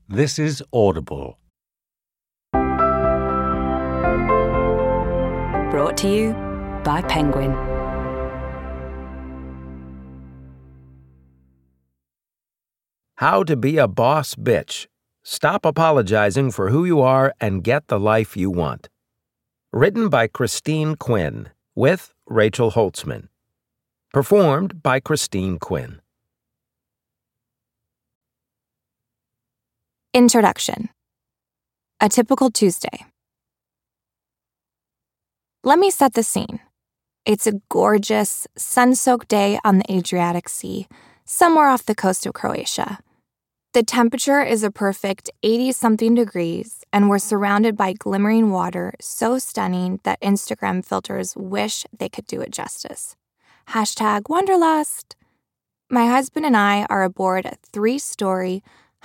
This is Audible. Brought to you by Penguin. How to Be a Boss Bitch. Stop apologizing for who you are and get the life you want. Written by Christine Quinn, with Rachel Holtzman. Performed by Christine Quinn. Introduction. A typical Tuesday. Let me set the scene. It's a gorgeous, sun-soaked day on the Adriatic Sea, somewhere off the coast of Croatia. The temperature is a perfect 80-something degrees, and we're surrounded by glimmering water so stunning that Instagram filters wish they could do it justice. #Wanderlust. My husband and I are aboard a 3-story,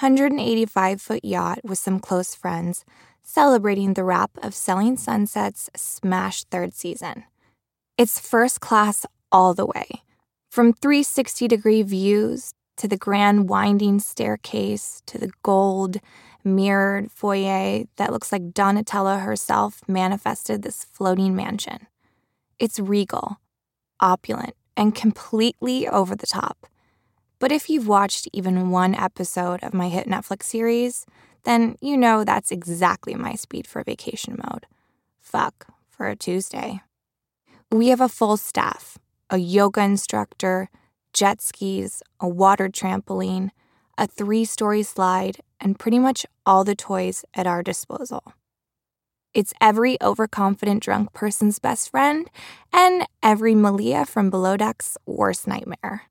185-foot yacht with some close friends, celebrating the wrap of Selling Sunset's smash 3rd season. It's first class all the way, from 360-degree views to the grand winding staircase to the gold, mirrored foyer that looks like Donatella herself manifested this floating mansion. It's regal, opulent, and completely over the top. But if you've watched even one episode of my hit Netflix series, then you know that's exactly my speed for vacation mode. Fuck for a Tuesday. We have a full staff, a yoga instructor, jet skis, a water trampoline, a 3-story slide, and pretty much all the toys at our disposal. It's every overconfident drunk person's best friend and every Malia from Below Deck's worst nightmare.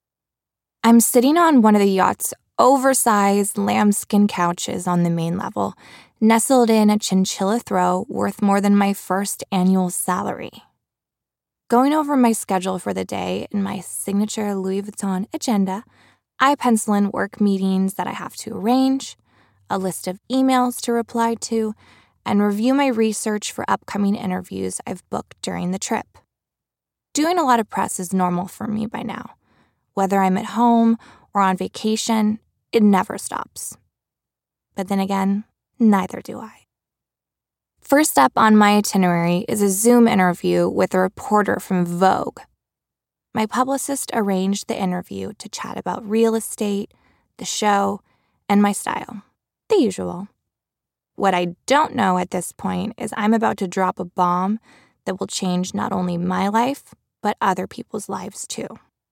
I'm sitting on one of the yacht's oversized lambskin couches on the main level, nestled in a chinchilla throw worth more than my first annual salary. Going over my schedule for the day in my signature Louis Vuitton agenda, I pencil in work meetings that I have to arrange, a list of emails to reply to, and review my research for upcoming interviews I've booked during the trip. Doing a lot of press is normal for me by now. Whether I'm at home or on vacation, it never stops. But then again, neither do I. First up on my itinerary is a Zoom interview with a reporter from Vogue. My publicist arranged the interview to chat about real estate, the show, and my style. The usual. What I don't know at this point is I'm about to drop a bomb that will change not only my life, but other people's lives too.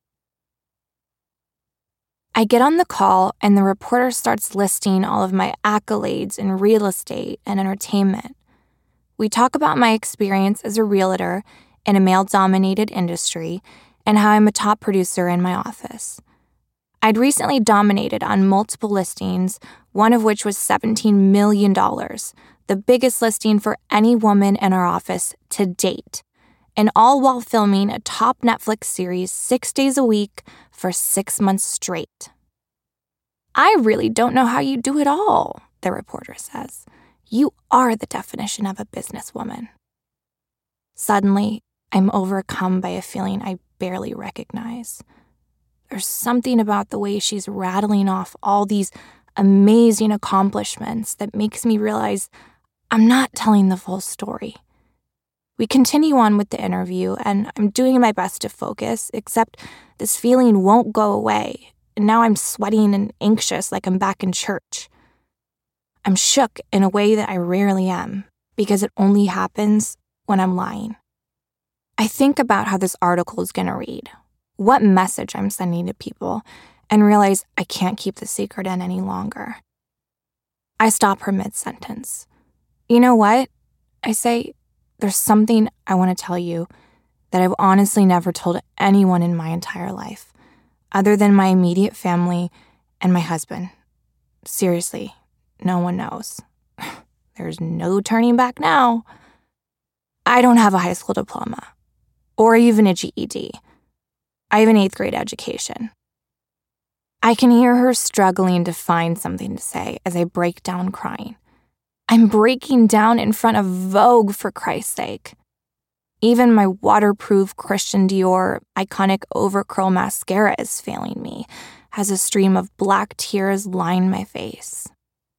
I get on the call and the reporter starts listing all of my accolades in real estate and entertainment. We talk about my experience as a realtor in a male-dominated industry and how I'm a top producer in my office. I'd recently dominated on multiple listings, one of which was $17 million, the biggest listing for any woman in our office to date, and all while filming a top Netflix series 6 days a week for 6 months straight. "I really don't know how you do it all," the reporter says. "You are the definition of a businesswoman." Suddenly, I'm overcome by a feeling I barely recognize. There's something about the way she's rattling off all these amazing accomplishments that makes me realize I'm not telling the full story. We continue on with the interview, and I'm doing my best to focus, except this feeling won't go away, and now I'm sweating and anxious like I'm back in church. I'm shook in a way that I rarely am, because it only happens when I'm lying. I think about how this article is going to read, what message I'm sending to people, and realize I can't keep the secret in any longer. I stop her mid-sentence. "You know what?" I say. "There's something I want to tell you that I've honestly never told anyone in my entire life, other than my immediate family and my husband. Seriously, no one knows. There's no turning back now. I don't have a high school diploma, or even a GED. I have an 8th grade education." I can hear her struggling to find something to say as I break down crying. I'm breaking down in front of Vogue, for Christ's sake. Even my waterproof Christian Dior iconic overcurl mascara is failing me as a stream of black tears line my face.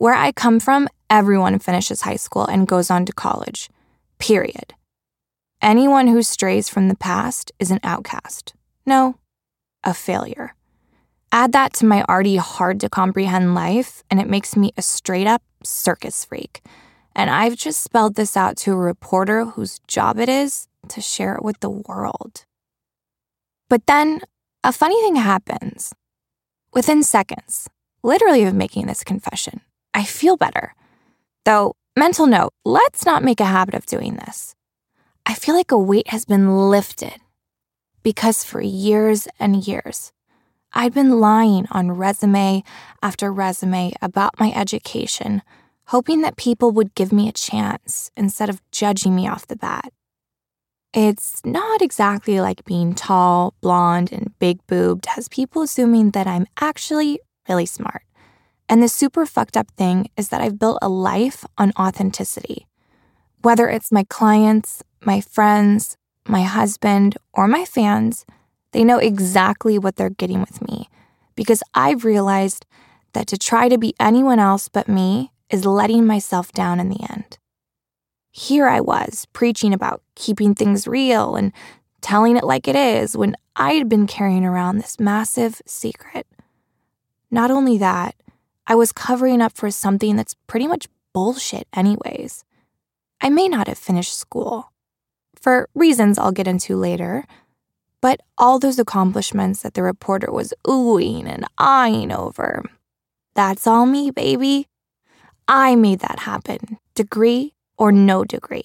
Where I come from, everyone finishes high school and goes on to college. Period. Anyone who strays from the past is an outcast. No, a failure. Add that to my already hard-to-comprehend life, and it makes me a straight-up circus freak. And I've just spelled this out to a reporter whose job it is to share it with the world. But then, a funny thing happens. Within seconds, literally of making this confession, I feel better. Though, mental note, let's not make a habit of doing this. I feel like a weight has been lifted. Because for years and years, I'd been lying on resume after resume about my education, hoping that people would give me a chance instead of judging me off the bat. It's not exactly like being tall, blonde, and big-boobed has people assuming that I'm actually really smart. And the super fucked up thing is that I've built a life on authenticity. Whether it's my clients, my friends, my husband, or my fans, they know exactly what they're getting with me because I've realized that to try to be anyone else but me is letting myself down in the end. Here I was preaching about keeping things real and telling it like it is when I had been carrying around this massive secret. Not only that, I was covering up for something that's pretty much bullshit anyways. I may not have finished school, for reasons I'll get into later, but all those accomplishments that the reporter was oohing and eyeing over, that's all me, baby. I made that happen, degree or no degree.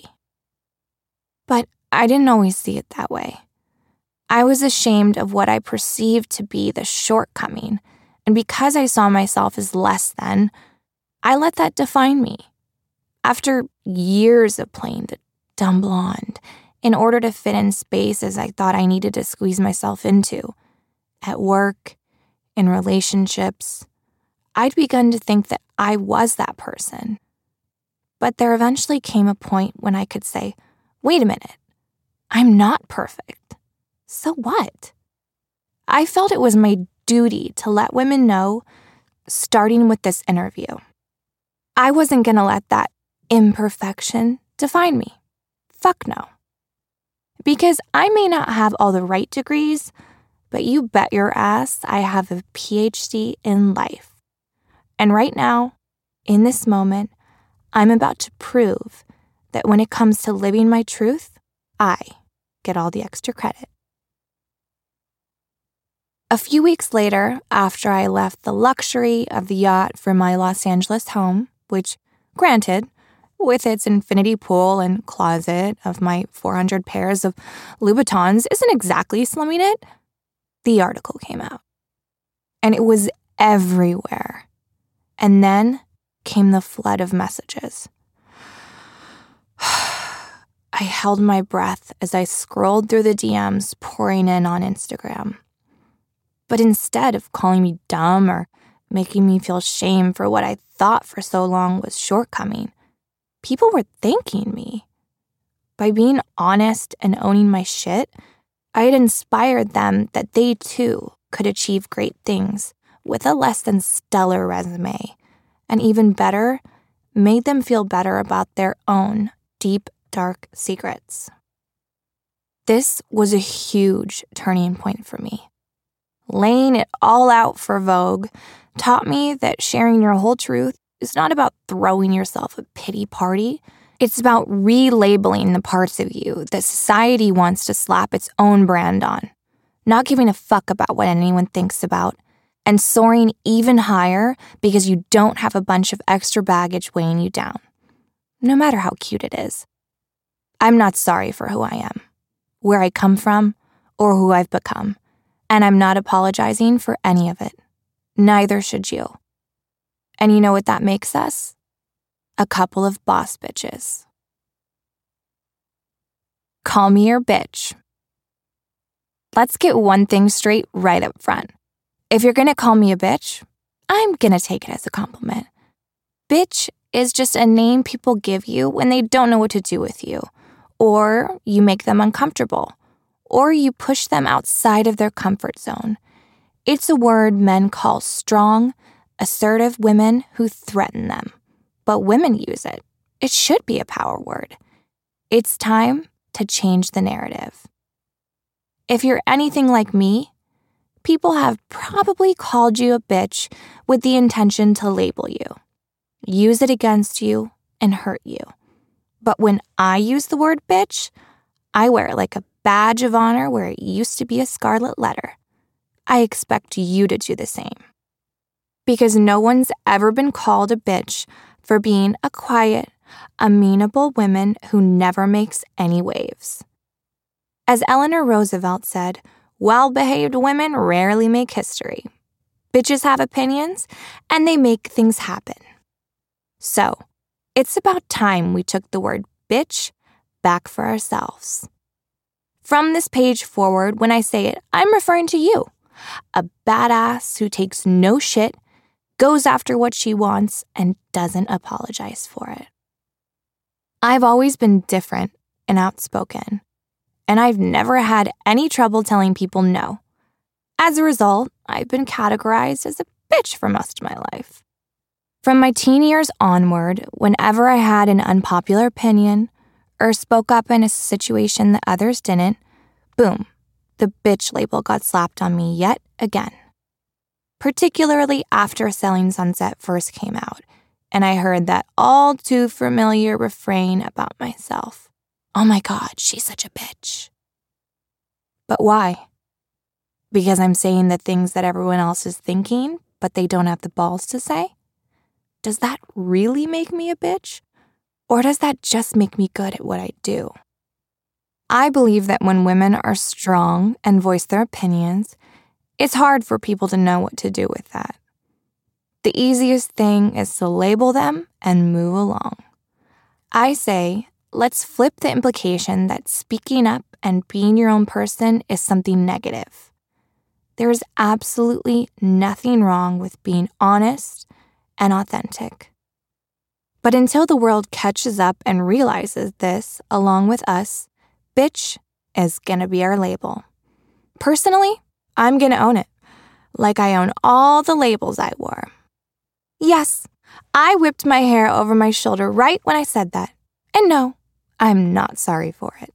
But I didn't always see it that way. I was ashamed of what I perceived to be the shortcoming, and because I saw myself as less than, I let that define me. After years of playing the dumb blonde, in order to fit in spaces I thought I needed to squeeze myself into, at work, in relationships, I'd begun to think that I was that person. But there eventually came a point when I could say, wait a minute, I'm not perfect. So what? I felt it was my duty to let women know, starting with this interview. I wasn't going to let that imperfection define me. Fuck no. Because I may not have all the right degrees, but you bet your ass I have a PhD in life. And right now, in this moment, I'm about to prove that when it comes to living my truth, I get all the extra credit. A few weeks later, after I left the luxury of the yacht for my Los Angeles home, which, granted, with its infinity pool and closet of my 400 pairs of Louboutins isn't exactly slumming it, the article came out. And it was everywhere. And then came the flood of messages. I held my breath as I scrolled through the DMs pouring in on Instagram. But instead of calling me dumb or making me feel shame for what I thought for so long was shortcoming, people were thanking me. By being honest and owning my shit, I had inspired them that they too could achieve great things with a less than stellar resume, and even better, made them feel better about their own deep, dark secrets. This was a huge turning point for me. Laying it all out for Vogue taught me that sharing your whole truth is not about throwing yourself a pity party. It's about relabeling the parts of you that society wants to slap its own brand on, not giving a fuck about what anyone thinks about, and soaring even higher because you don't have a bunch of extra baggage weighing you down, no matter how cute it is. I'm not sorry for who I am, where I come from, or who I've become, and I'm not apologizing for any of it. Neither should you. And you know what that makes us? A couple of boss bitches. Call me your bitch. Let's get one thing straight right up front. If you're gonna call me a bitch, I'm gonna take it as a compliment. Bitch is just a name people give you when they don't know what to do with you, or you make them uncomfortable, or you push them outside of their comfort zone. It's a word men call strong, assertive women who threaten them. But women use it. It should be a power word. It's time to change the narrative. If you're anything like me, people have probably called you a bitch with the intention to label you, use it against you, and hurt you. But when I use the word bitch, I wear it like a badge of honor where it used to be a scarlet letter. I expect you to do the same. Because no one's ever been called a bitch for being a quiet, amenable woman who never makes any waves. As Eleanor Roosevelt said, well-behaved women rarely make history. Bitches have opinions, and they make things happen. So, it's about time we took the word bitch back for ourselves. From this page forward, when I say it, I'm referring to you, a badass who takes no shit, goes after what she wants, and doesn't apologize for it. I've always been different and outspoken, and I've never had any trouble telling people no. As a result, I've been categorized as a bitch for most of my life. From my teen years onward, whenever I had an unpopular opinion or spoke up in a situation that others didn't, boom, the bitch label got slapped on me yet again. Particularly after Selling Sunset first came out, and I heard that all too familiar refrain about myself. Oh my God, she's such a bitch. But why? Because I'm saying the things that everyone else is thinking, but they don't have the balls to say? Does that really make me a bitch? Or does that just make me good at what I do? I believe that when women are strong and voice their opinions, it's hard for people to know what to do with that. The easiest thing is to label them and move along. I say, let's flip the implication that speaking up and being your own person is something negative. There is absolutely nothing wrong with being honest and authentic. But until the world catches up and realizes this along with us, bitch is gonna be our label. Personally, I'm gonna own it, like I own all the labels I wore. Yes, I whipped my hair over my shoulder right when I said that. And no, I'm not sorry for it.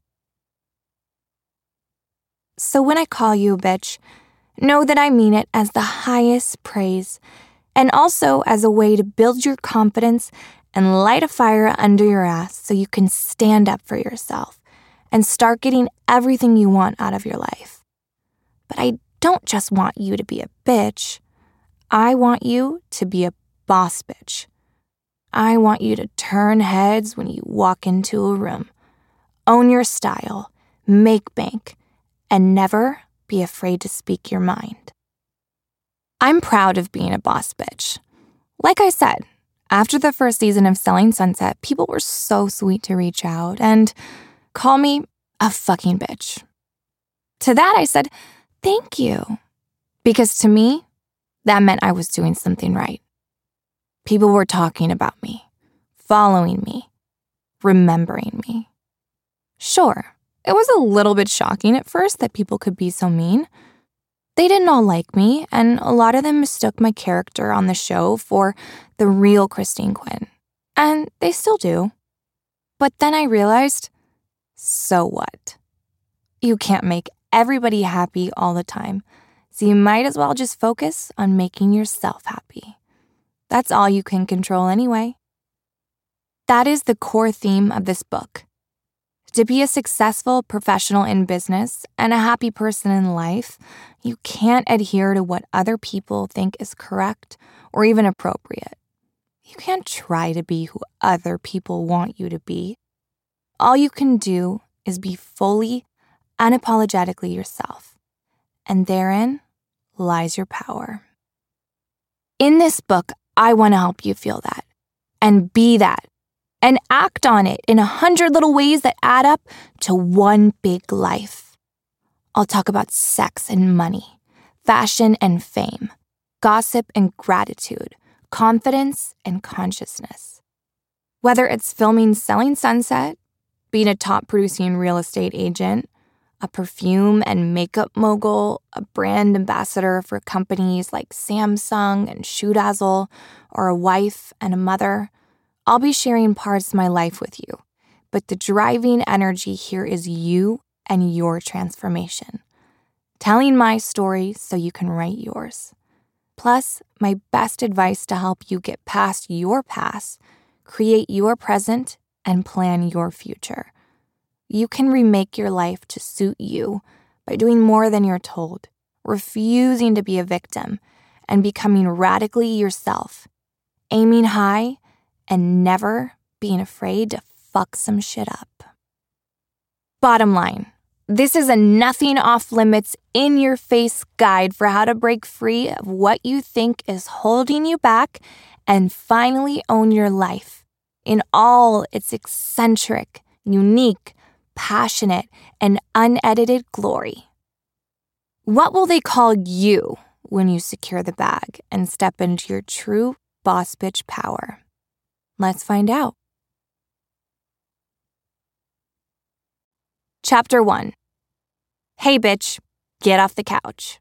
So when I call you a bitch, know that I mean it as the highest praise, and also as a way to build your confidence and light a fire under your ass so you can stand up for yourself and start getting everything you want out of your life. But I don't just want you to be a bitch. I want you to be a boss bitch. I want you to turn heads when you walk into a room, own your style, make bank, and never be afraid to speak your mind. I'm proud of being a boss bitch. Like I said, after the first season of Selling Sunset, people were so sweet to reach out and call me a fucking bitch. To that I said, thank you. Because to me, that meant I was doing something right. People were talking about me, following me, remembering me. Sure, it was a little bit shocking at first that people could be so mean. They didn't all like me, and a lot of them mistook my character on the show for the real Christine Quinn. And they still do. But then I realized, so what? You can't make everybody happy all the time, so you might as well just focus on making yourself happy. That's all you can control anyway. That is the core theme of this book. To be a successful professional in business and a happy person in life, you can't adhere to what other people think is correct or even appropriate. You can't try to be who other people want you to be. All you can do is be fully, unapologetically yourself. And therein lies your power. In this book, I want to help you feel that and be that and act on it in 100 little ways that add up to one big life. I'll talk about sex and money, fashion and fame, gossip and gratitude, confidence and consciousness. Whether it's filming Selling Sunset, being a top producing real estate agent, a perfume and makeup mogul, a brand ambassador for companies like Samsung and Shoe Dazzle, or a wife and a mother. I'll be sharing parts of my life with you, but the driving energy here is you and your transformation. Telling my story so you can write yours. Plus, my best advice to help you get past your past, create your present, and plan your future. You can remake your life to suit you by doing more than you're told, refusing to be a victim, and becoming radically yourself, aiming high, and never being afraid to fuck some shit up. Bottom line, this is a nothing off limits, in-your-face guide for how to break free of what you think is holding you back and finally own your life in all its eccentric, unique, passionate, and unedited glory. What will they call you when you secure the bag and step into your true boss bitch power? Let's find out. Chapter 1. Hey bitch, get off the couch.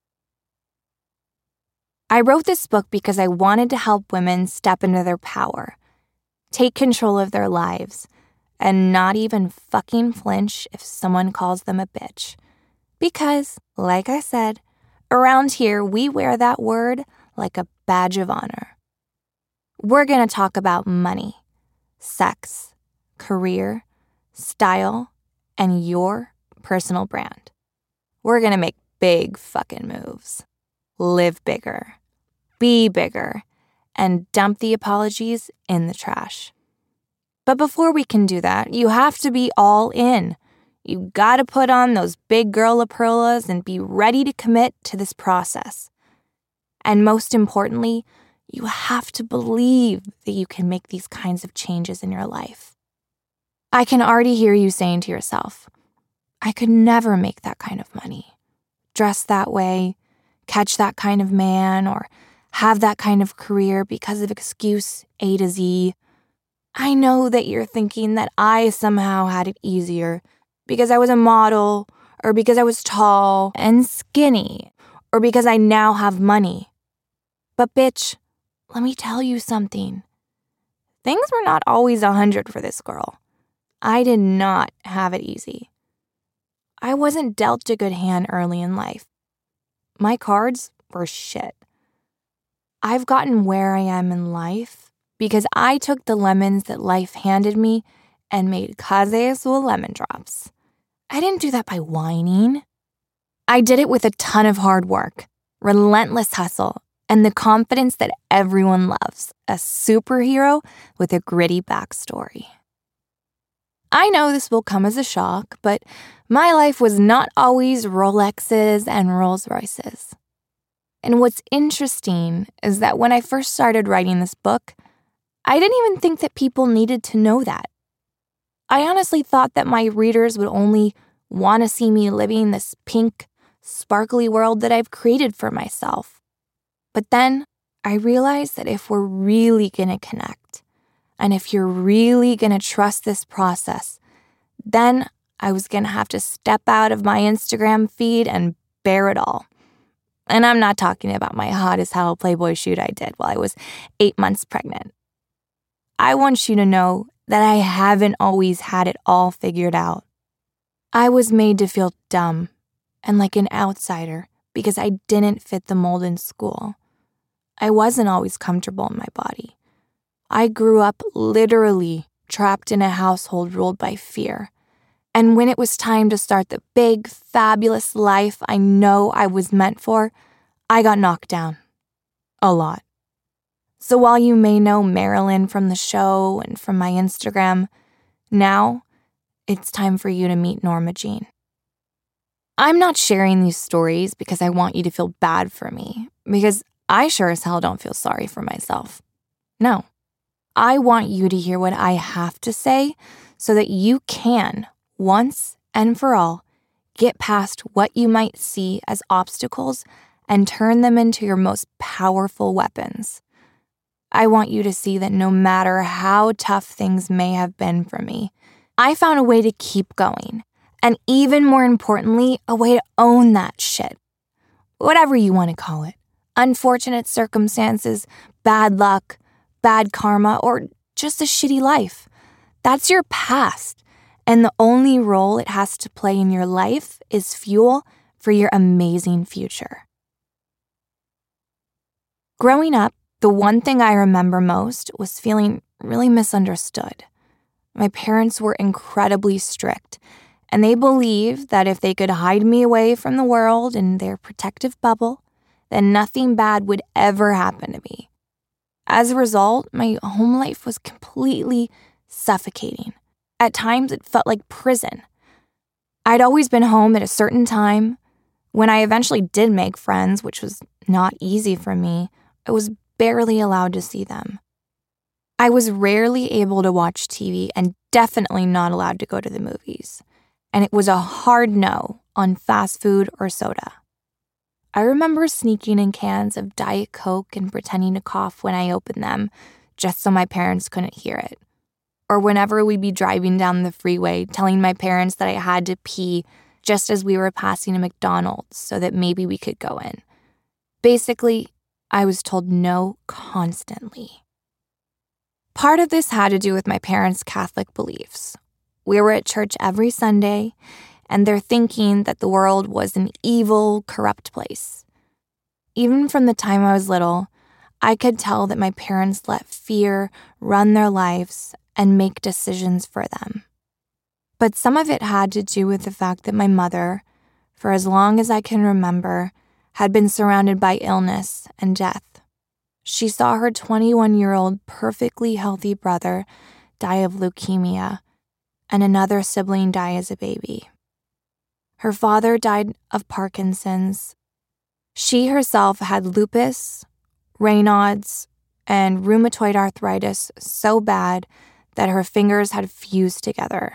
I wrote this book because I wanted to help women step into their power, take control of their lives, and not even fucking flinch if someone calls them a bitch. Because, like I said, around here we wear that word like a badge of honor. We're going to talk about money, sex, career, style, and your personal brand. We're going to make big fucking moves. Live bigger, be bigger, and dump the apologies in the trash. But before we can do that, you have to be all in. You gotta put on those big girl Aprilas and be ready to commit to this process. And most importantly, you have to believe that you can make these kinds of changes in your life. I can already hear you saying to yourself, I could never make that kind of money, dress that way, catch that kind of man, or have that kind of career because of excuse A to Z. I know that you're thinking that I somehow had it easier because I was a model, or because I was tall and skinny, or because I now have money. But bitch, let me tell you something. Things were not always 100 for this girl. I did not have it easy. I wasn't dealt a good hand early in life. My cards were shit. I've gotten where I am in life because I took the lemons that life handed me and made Kaze with lemon drops. I didn't do that by whining. I did it with a ton of hard work, relentless hustle, and the confidence that everyone loves, a superhero with a gritty backstory. I know this will come as a shock, but my life was not always Rolexes and Rolls Royces. And what's interesting is that when I first started writing this book, I didn't even think that people needed to know that. I honestly thought that my readers would only want to see me living this pink, sparkly world that I've created for myself. But then I realized that if we're really going to connect, and if you're really going to trust this process, then I was going to have to step out of my Instagram feed and bear it all. And I'm not talking about my hot as hell Playboy shoot I did while I was 8 months pregnant. I want you to know that I haven't always had it all figured out. I was made to feel dumb and like an outsider because I didn't fit the mold in school. I wasn't always comfortable in my body. I grew up literally trapped in a household ruled by fear. And when it was time to start the big, fabulous life I know I was meant for, I got knocked down. A lot. So while you may know Marilyn from the show and from my Instagram, now it's time for you to meet Norma Jean. I'm not sharing these stories because I want you to feel bad for me, because I sure as hell don't feel sorry for myself. No. I want you to hear what I have to say so that you can, once and for all, get past what you might see as obstacles and turn them into your most powerful weapons. I want you to see that no matter how tough things may have been for me, I found a way to keep going, And even more importantly, a way to own that shit. Whatever you want to call it. Unfortunate circumstances, bad luck, bad karma, or just a shitty life. That's your past. And the only role it has to play in your life is fuel for your amazing future. Growing up, the one thing I remember most was feeling really misunderstood. My parents were incredibly strict, and they believed that if they could hide me away from the world in their protective bubble, then nothing bad would ever happen to me. As a result, my home life was completely suffocating. At times, it felt like prison. I'd always been home at a certain time. When I eventually did make friends, which was not easy for me, I was barely allowed to see them. I was rarely able to watch TV and definitely not allowed to go to the movies. And it was a hard no on fast food or soda. I remember sneaking in cans of Diet Coke and pretending to cough when I opened them, just so my parents couldn't hear it. Or whenever we'd be driving down the freeway, telling my parents that I had to pee just as we were passing a McDonald's so that maybe we could go in. Basically, I was told no constantly. Part of this had to do with my parents' Catholic beliefs. We were at church every Sunday, and their thinking that the world was an evil, corrupt place. Even from the time I was little, I could tell that my parents let fear run their lives and make decisions for them. But some of it had to do with the fact that my mother, for as long as I can remember, had been surrounded by illness and death. She saw her 21-year-old perfectly healthy brother die of leukemia and another sibling die as a baby. Her father died of Parkinson's. She herself had lupus, Raynaud's, and rheumatoid arthritis so bad that her fingers had fused together.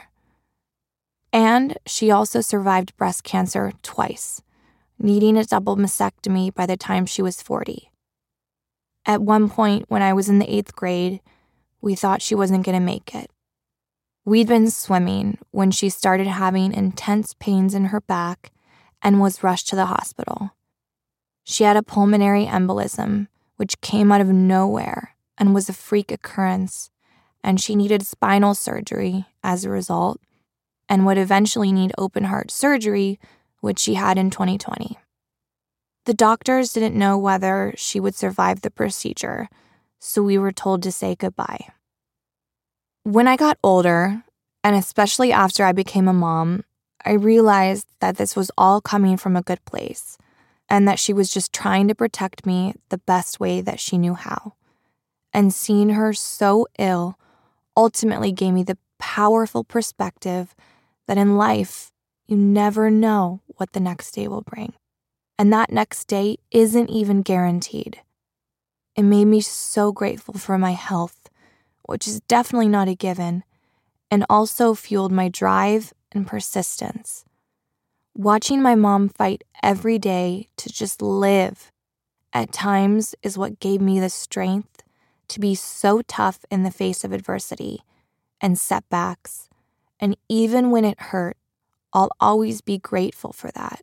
And she also survived breast cancer twice, needing a double mastectomy by the time she was 40. At one point, when I was in the 8th grade, we thought she wasn't going to make it. We'd been swimming when she started having intense pains in her back and was rushed to the hospital. She had a pulmonary embolism, which came out of nowhere and was a freak occurrence, and she needed spinal surgery as a result and would eventually need open heart surgery, which she had in 2020. The doctors didn't know whether she would survive the procedure, so we were told to say goodbye. When I got older, and especially after I became a mom, I realized that this was all coming from a good place, and that she was just trying to protect me the best way that she knew how. And seeing her so ill ultimately gave me the powerful perspective that in life, you never know what the next day will bring. And that next day isn't even guaranteed. It made me so grateful for my health, which is definitely not a given, and also fueled my drive and persistence. Watching my mom fight every day to just live at times is what gave me the strength to be so tough in the face of adversity and setbacks. And even when it hurt, I'll always be grateful for that.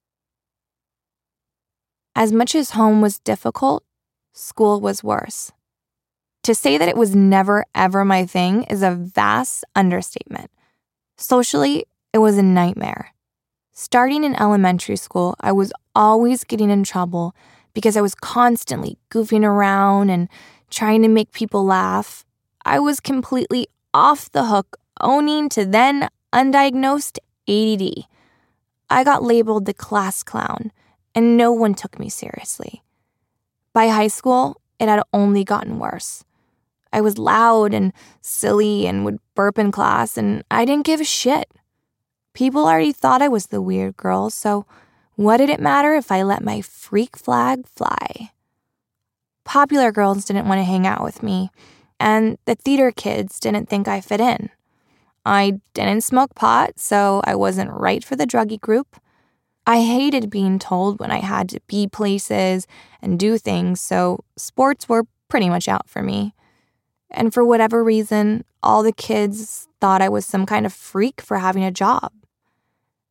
As much as home was difficult, school was worse. To say that it was never, ever my thing is a vast understatement. Socially, it was a nightmare. Starting in elementary school, I was always getting in trouble because I was constantly goofing around and trying to make people laugh. I was completely off the hook, owning to then undiagnosed ADD. I got labeled the class clown, and no one took me seriously. By high school, it had only gotten worse. I was loud and silly and would burp in class, and I didn't give a shit. People already thought I was the weird girl, so what did it matter if I let my freak flag fly? Popular girls didn't want to hang out with me, and the theater kids didn't think I fit in. I didn't smoke pot, so I wasn't right for the druggy group. I hated being told when I had to be places and do things, so sports were pretty much out for me. And for whatever reason, all the kids thought I was some kind of freak for having a job.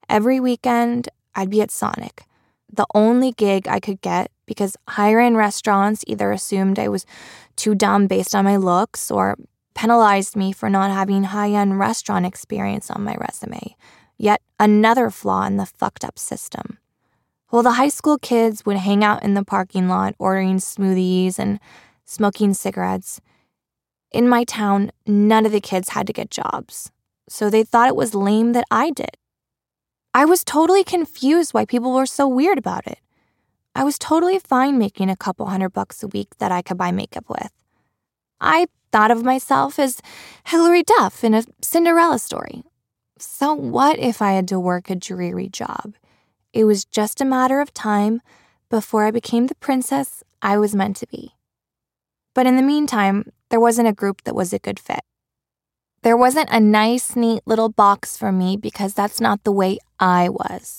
Every weekend, I'd be at Sonic, the only gig I could get because higher-end restaurants either assumed I was too dumb based on my looks or penalized me for not having high-end restaurant experience on my resume. Yet another flaw in the fucked-up system. While the high school kids would hang out in the parking lot ordering smoothies and smoking cigarettes, in my town, none of the kids had to get jobs, so they thought it was lame that I did. I was totally confused why people were so weird about it. I was totally fine making a couple $100 a week that I could buy makeup with. I thought of myself as Hilary Duff in a Cinderella story. So what if I had to work a dreary job? It was just a matter of time before I became the princess I was meant to be. But in the meantime, there wasn't a group that was a good fit. There wasn't a nice, neat little box for me because that's not the way I was.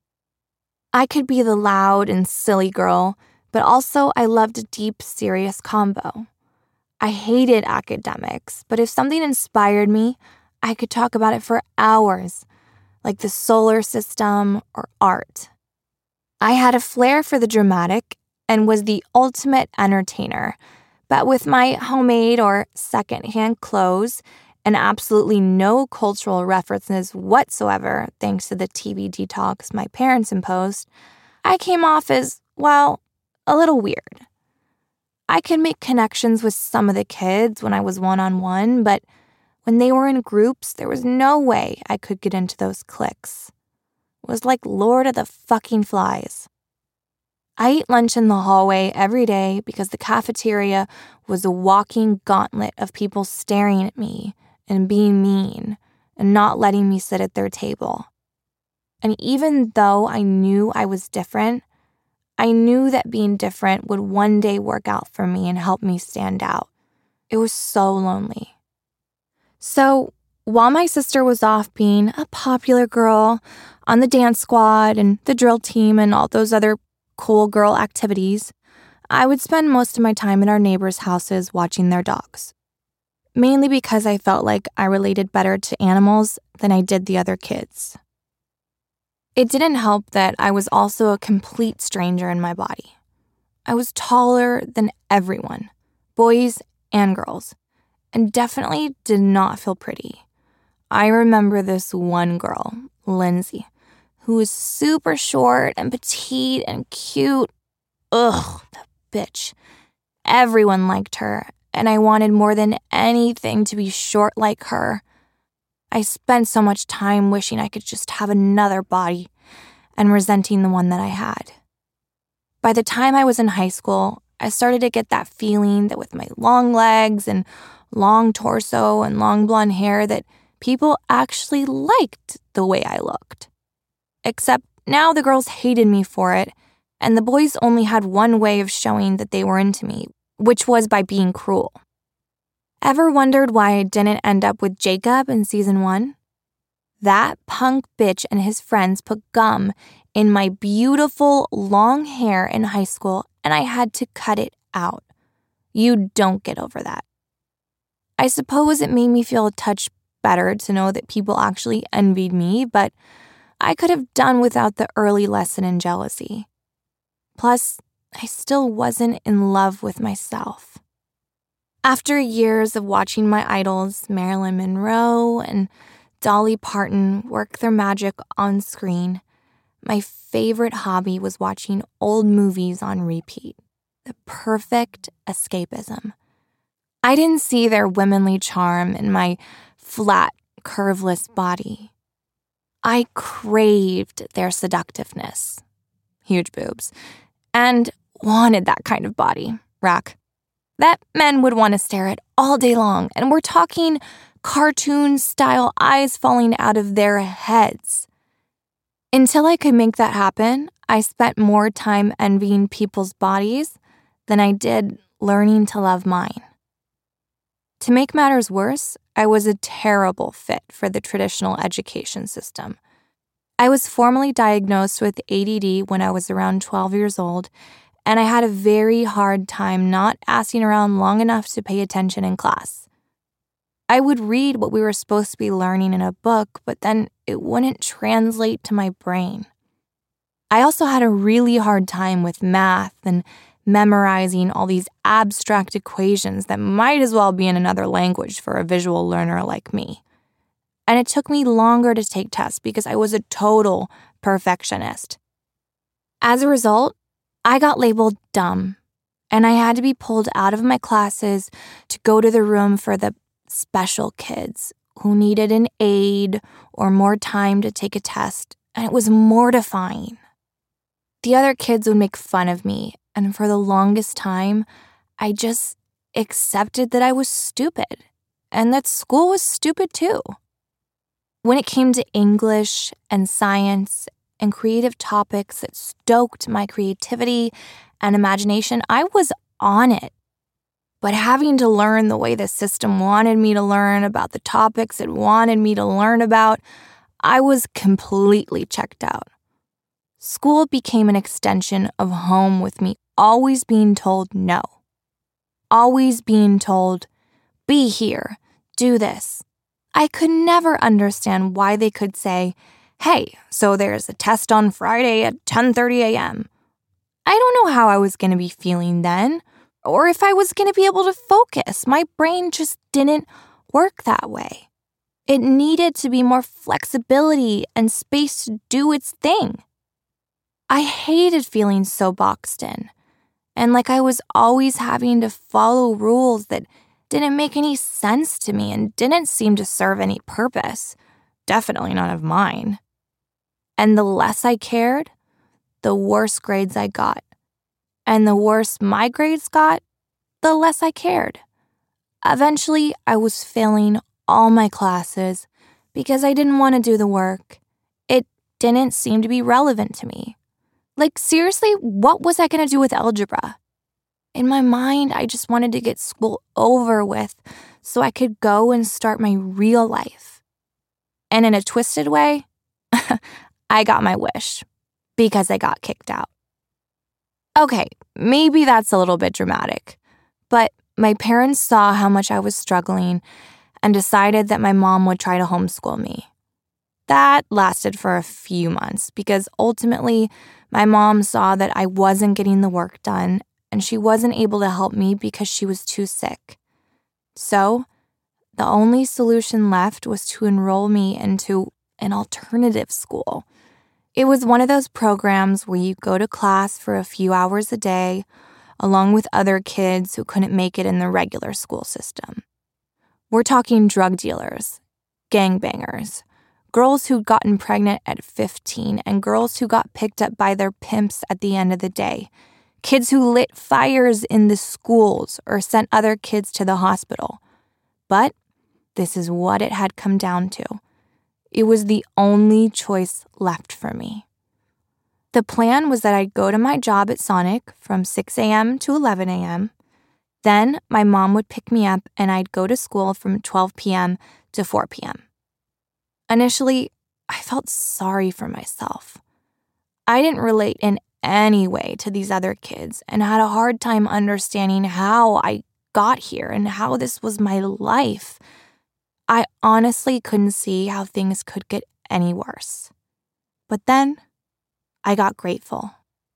I could be the loud and silly girl, but also I loved a deep, serious combo. I hated academics, but if something inspired me, I could talk about it for hours, like the solar system or art. I had a flair for the dramatic and was the ultimate entertainer, but with my homemade or secondhand clothes and absolutely no cultural references whatsoever thanks to the TV detox my parents imposed, I came off as, well, a little weird. I could make connections with some of the kids when I was one-on-one, but when they were in groups, there was no way I could get into those cliques. It was like Lord of the fucking Flies. I ate lunch in the hallway every day because the cafeteria was a walking gauntlet of people staring at me and being mean and not letting me sit at their table. And even though I knew I was different, I knew that being different would one day work out for me and help me stand out. It was so lonely. So, while my sister was off being a popular girl on the dance squad and the drill team and all those other cool girl activities, I would spend most of my time in our neighbors' houses watching their dogs. Mainly because I felt like I related better to animals than I did the other kids. It didn't help that I was also a complete stranger in my body. I was taller than everyone, boys and girls, and definitely did not feel pretty. I remember this one girl, Lindsay, who was super short and petite and cute. Ugh, the bitch. Everyone liked her, and I wanted more than anything to be short like her. I spent so much time wishing I could just have another body and resenting the one that I had. By the time I was in high school, I started to get that feeling that with my long legs and long torso and long blonde hair that people actually liked the way I looked. Except now the girls hated me for it, and the boys only had one way of showing that they were into me, which was by being cruel. Ever wondered why I didn't end up with Jacob in season 1? That punk bitch and his friends put gum in my beautiful long hair in high school, and I had to cut it out. You don't get over that. I suppose it made me feel a touch better to know that people actually envied me, but I could have done without the early lesson in jealousy. Plus, I still wasn't in love with myself. After years of watching my idols, Marilyn Monroe and Dolly Parton, work their magic on screen, my favorite hobby was watching old movies on repeat. The perfect escapism. I didn't see their womanly charm in my flat, curveless body. I craved their seductiveness. Huge boobs. And wanted that kind of body. Rack. That men would want to stare at all day long, and we're talking cartoon-style eyes falling out of their heads. Until I could make that happen, I spent more time envying people's bodies than I did learning to love mine. To make matters worse, I was a terrible fit for the traditional education system. I was formally diagnosed with ADD when I was around 12 years old, and I had a very hard time not assing around long enough to pay attention in class. I would read what we were supposed to be learning in a book, but then it wouldn't translate to my brain. I also had a really hard time with math and memorizing all these abstract equations that might as well be in another language for a visual learner like me. And it took me longer to take tests because I was a total perfectionist. As a result, I got labeled dumb, and I had to be pulled out of my classes to go to the room for the special kids who needed an aid or more time to take a test, and it was mortifying. The other kids would make fun of me, and for the longest time, I just accepted that I was stupid and that school was stupid too. When it came to English and science and creative topics that stoked my creativity and imagination, I was on it. But having to learn the way the system wanted me to learn about the topics it wanted me to learn about, I was completely checked out. School became an extension of home with me always being told no. Always being told, be here, do this. I could never understand why they could say, hey, so there's a test on Friday at 10:30 a.m. I don't know how I was going to be feeling then, or if I was going to be able to focus. My brain just didn't work that way. It needed to be more flexibility and space to do its thing. I hated feeling so boxed in, and like I was always having to follow rules that didn't make any sense to me and didn't seem to serve any purpose, definitely none of mine. And the less I cared, the worse grades I got. And the worse my grades got, the less I cared. Eventually, I was failing all my classes because I didn't want to do the work. It didn't seem to be relevant to me. Like, seriously, what was I going to do with algebra? In my mind, I just wanted to get school over with so I could go and start my real life. And in a twisted way, I got my wish because I got kicked out. Okay, maybe that's a little bit dramatic, but my parents saw how much I was struggling and decided that my mom would try to homeschool me. That lasted for a few months because ultimately my mom saw that I wasn't getting the work done and she wasn't able to help me because she was too sick. So the only solution left was to enroll me into an alternative school. It was one of those programs where you go to class for a few hours a day, along with other kids who couldn't make it in the regular school system. We're talking drug dealers, gangbangers, girls who'd gotten pregnant at 15, and girls who got picked up by their pimps at the end of the day, kids who lit fires in the schools or sent other kids to the hospital. But this is what it had come down to. It was the only choice left for me. The plan was that I'd go to my job at Sonic from 6 a.m. to 11 a.m. Then my mom would pick me up and I'd go to school from 12 p.m. to 4 p.m. Initially, I felt sorry for myself. I didn't relate in any way to these other kids and had a hard time understanding how I got here and how this was my life. I honestly couldn't see how things could get any worse. But then, I got grateful.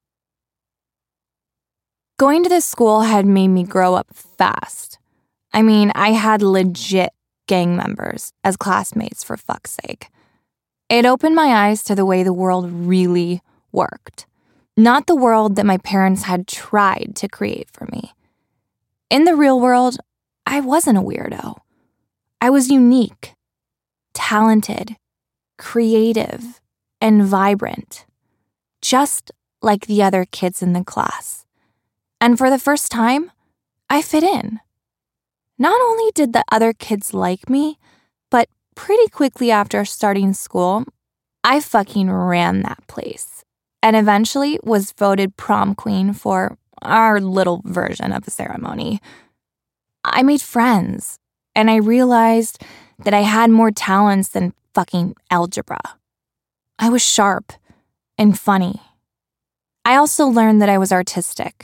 Going to this school had made me grow up fast. I mean, I had legit gang members as classmates, for fuck's sake. It opened my eyes to the way the world really worked, not the world that my parents had tried to create for me. In the real world, I wasn't a weirdo. I was unique, talented, creative, and vibrant, just like the other kids in the class. And for the first time, I fit in. Not only did the other kids like me, but pretty quickly after starting school, I fucking ran that place and eventually was voted prom queen for our little version of the ceremony. I made friends, and I realized that I had more talents than fucking algebra. I was sharp and funny. I also learned that I was artistic,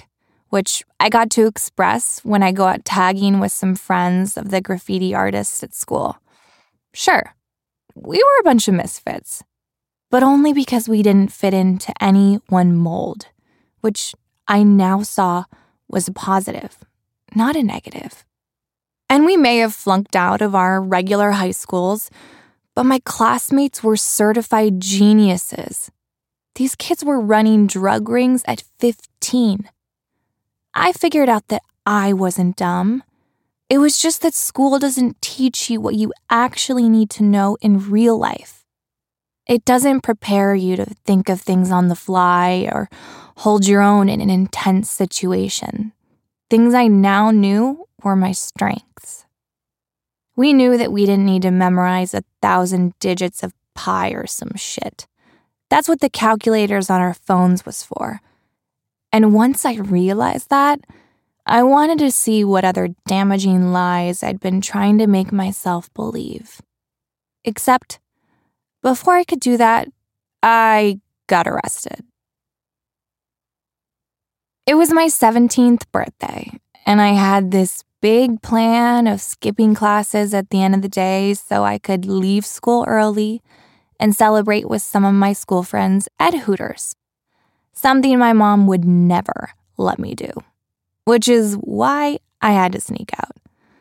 which I got to express when I go out tagging with some friends of the graffiti artists at school. Sure, we were a bunch of misfits, but only because we didn't fit into any one mold, which I now saw was a positive, not a negative. And we may have flunked out of our regular high schools, but my classmates were certified geniuses. These kids were running drug rings at 15. I figured out that I wasn't dumb. It was just that school doesn't teach you what you actually need to know in real life. It doesn't prepare you to think of things on the fly or hold your own in an intense situation. Things I now knew were my strengths. We knew that we didn't need to memorize 1,000 digits of pi or some shit. That's what the calculators on our phones was for. And once I realized that, I wanted to see what other damaging lies I'd been trying to make myself believe. Except, before I could do that, I got arrested. It was my 17th birthday, and I had this big plan of skipping classes at the end of the day so I could leave school early and celebrate with some of my school friends at Hooters. Something my mom would never let me do, which is why I had to sneak out.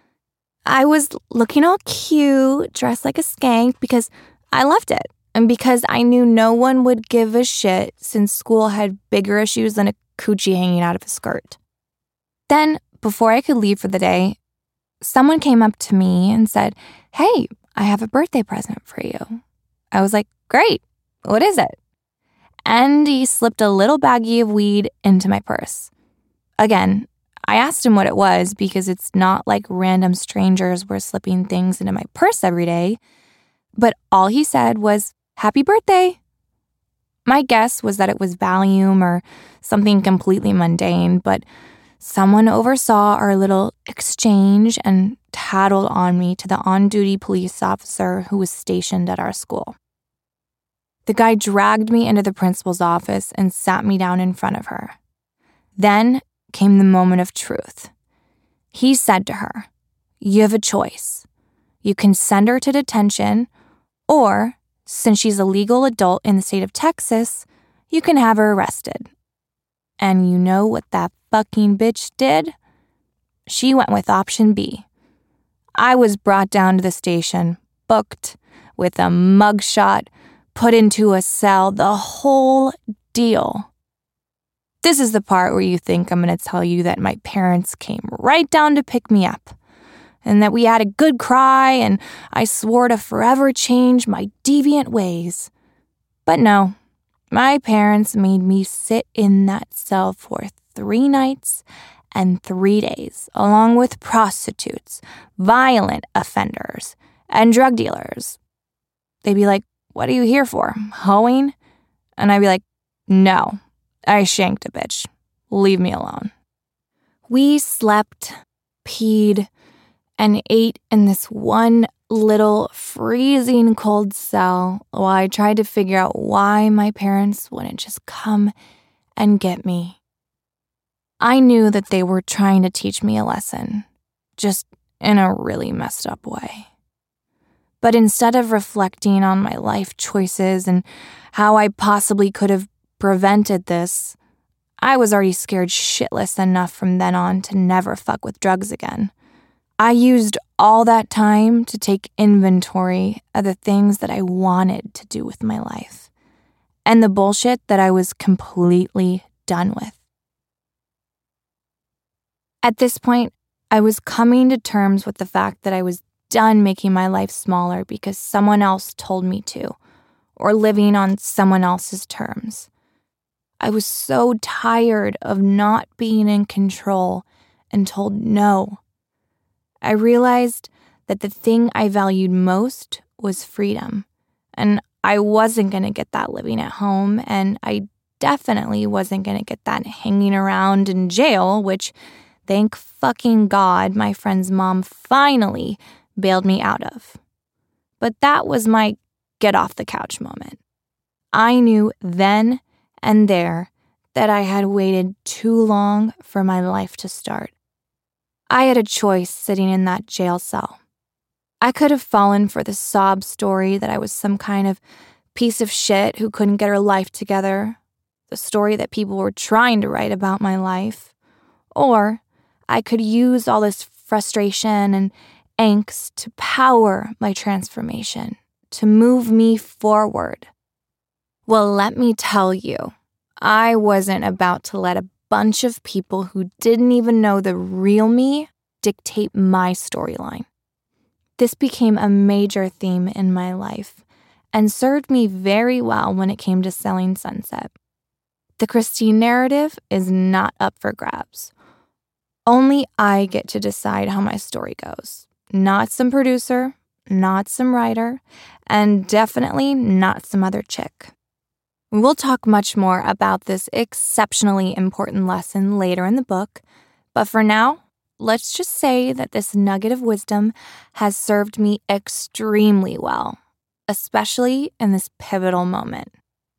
I was looking all cute, dressed like a skank because I loved it, and because I knew no one would give a shit since school had bigger issues than a coochie hanging out of a skirt. Then, before I could leave for the day, someone came up to me and said, "Hey, I have a birthday present for you." I was like, "Great, what is it?" And he slipped a little baggie of weed into my purse. Again, I asked him what it was because it's not like random strangers were slipping things into my purse every day, but all he said was, "Happy birthday." My guess was that it was Valium or something completely mundane, but someone oversaw our little exchange and tattled on me to the on-duty police officer who was stationed at our school. The guy dragged me into the principal's office and sat me down in front of her. Then came the moment of truth. He said to her, "You have a choice. You can send her to detention, or, since she's a legal adult in the state of Texas, you can have her arrested." And you know what that fucking bitch did? She went with option B. I was brought down to the station, booked, with a mugshot, put into a cell, the whole deal. This is the part where you think I'm going to tell you that my parents came right down to pick me up, and that we had a good cry, and I swore to forever change my deviant ways. But no, my parents made me sit in that cell for 3 nights and 3 days, along with prostitutes, violent offenders, and drug dealers. They'd be like, "What are you here for? Hoeing?" And I'd be like, "No, I shanked a bitch. Leave me alone." We slept, peed, and ate in this one little freezing cold cell while I tried to figure out why my parents wouldn't just come and get me. I knew that they were trying to teach me a lesson, just in a really messed up way. But instead of reflecting on my life choices and how I possibly could have prevented this, I was already scared shitless enough from then on to never fuck with drugs again. I used all that time to take inventory of the things that I wanted to do with my life, and the bullshit that I was completely done with. At this point, I was coming to terms with the fact that I was done making my life smaller because someone else told me to, or living on someone else's terms. I was so tired of not being in control and told no. I realized that the thing I valued most was freedom, and I wasn't going to get that living at home, and I definitely wasn't going to get that hanging around in jail, which, thank fucking God, my friend's mom finally bailed me out of. But that was my get off the couch moment. I knew then and there that I had waited too long for my life to start. I had a choice sitting in that jail cell. I could have fallen for the sob story that I was some kind of piece of shit who couldn't get her life together, the story that people were trying to write about my life. Or I could use all this frustration and angst to power my transformation, to move me forward. Well, let me tell you, I wasn't about to let a bunch of people who didn't even know the real me dictate my storyline. This became a major theme in my life and served me very well when it came to selling Sunset. The Christine narrative is not up for grabs. Only I get to decide how my story goes. Not some producer, not some writer, and definitely not some other chick. We'll talk much more about this exceptionally important lesson later in the book, but for now, let's just say that this nugget of wisdom has served me extremely well, especially in this pivotal moment.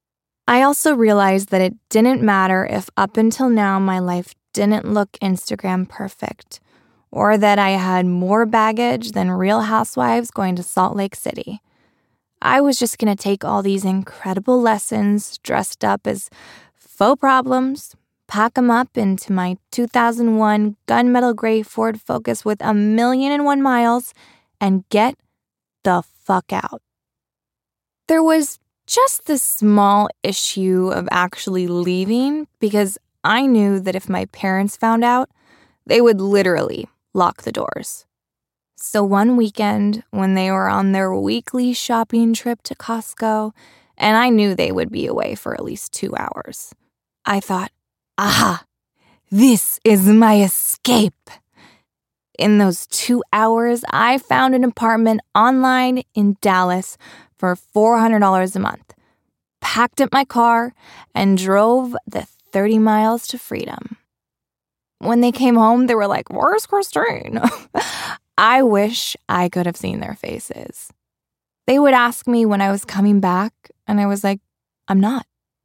I also realized that it didn't matter if up until now my life didn't look Instagram perfect, or that I had more baggage than Real Housewives going to Salt Lake City. I was just going to take all these incredible lessons dressed up as faux problems, pack them up into my 2001 gunmetal gray Ford Focus with 1,000,001 miles, and get the fuck out. There was just this small issue of actually leaving because I knew that if my parents found out, they would literally lock the doors. So one weekend, when they were on their weekly shopping trip to Costco, and I knew they would be away for at least 2 hours, I thought, aha, this is my escape. In those 2 hours, I found an apartment online in Dallas for $400 a month, packed up my car, and drove the 30 miles to freedom. When they came home, they were like, "Where's Christine?" I wish I could have seen their faces. They would ask me when I was coming back, and I was like, I'm not.